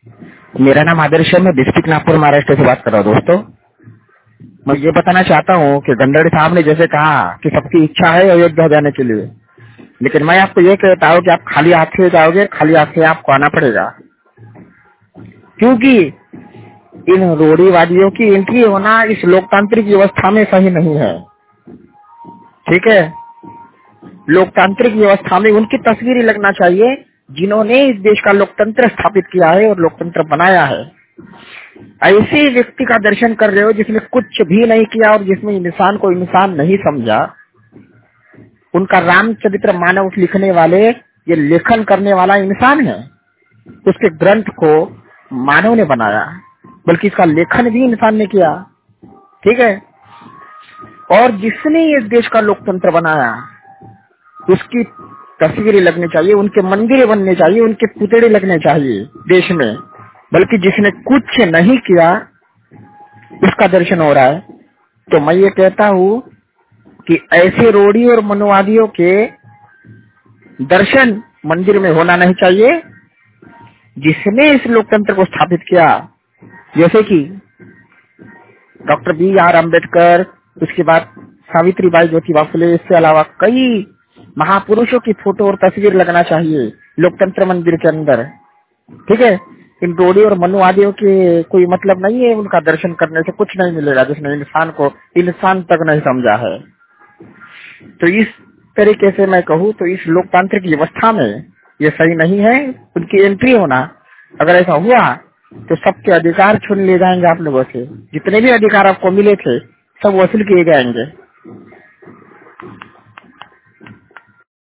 मेरा नाम आदर्श है। मैं डिस्ट्रिक्ट नागपुर महाराष्ट्र से बात कर रहा हूँ। दोस्तों, मैं ये बताना चाहता हूँ कि गंडरी साहब ने जैसे कहा कि सबकी इच्छा है अयोध्या जाने के लिए, लेकिन मैं आपको ये कहता हूँ कि आप खाली हाथ से जाओगे, खाली हाथ से आपको आना पड़ेगा, क्योंकि इन रूढ़िवादियों की एंट्री होना इस लोकतांत्रिक व्यवस्था में सही नहीं है। ठीक है, लोकतांत्रिक व्यवस्था में उनकी तस्वीर लगना चाहिए जिन्होंने इस देश का लोकतंत्र स्थापित किया है और लोकतंत्र बनाया है। ऐसे व्यक्ति का दर्शन कर रहे हो जिसने कुछ भी नहीं किया और जिसमें इंसान को इंसान नहीं समझा। उनका रामचरित्र मानस लिखने वाले, ये लेखन करने वाला इंसान है। उसके ग्रंथ को मानव ने बनाया, बल्कि इसका लेखन भी इंसान ने किया। ठीक है, और जिसने इस देश का लोकतंत्र बनाया उसकी तस्वीरें लगनी चाहिए, उनके मंदिर बनने चाहिए, उनके पुतले लगने चाहिए देश में। बल्कि जिसने कुछ नहीं किया उसका दर्शन हो रहा है। तो मैं ये कहता हूँ कि ऐसे रोड़ी और मनोवादियों के दर्शन मंदिर में होना नहीं चाहिए। जिसने इस लोकतंत्र को स्थापित किया, जैसे कि डॉक्टर B.R. अम्बेडकर, उसके बाद सावित्रीबाई ज्योतिबा फुले, इसके अलावा कई महापुरुषों की फोटो और तस्वीर लगना चाहिए लोकतंत्र मंदिर के अंदर। ठीक है, इन रोड़ी और मनुवादियों के कोई मतलब नहीं है। उनका दर्शन करने से कुछ नहीं मिलेगा जिसने इंसान को इंसान तक नहीं समझा है। तो इस तरीके से मैं कहूँ तो इस लोकतांत्रिक व्यवस्था में ये सही नहीं है उनकी एंट्री होना। अगर ऐसा हुआ तो सबके अधिकार छीन ले जाएंगे आप लोगों से। जितने भी अधिकार आपको मिले थे सब वसूल किए जाएंगे।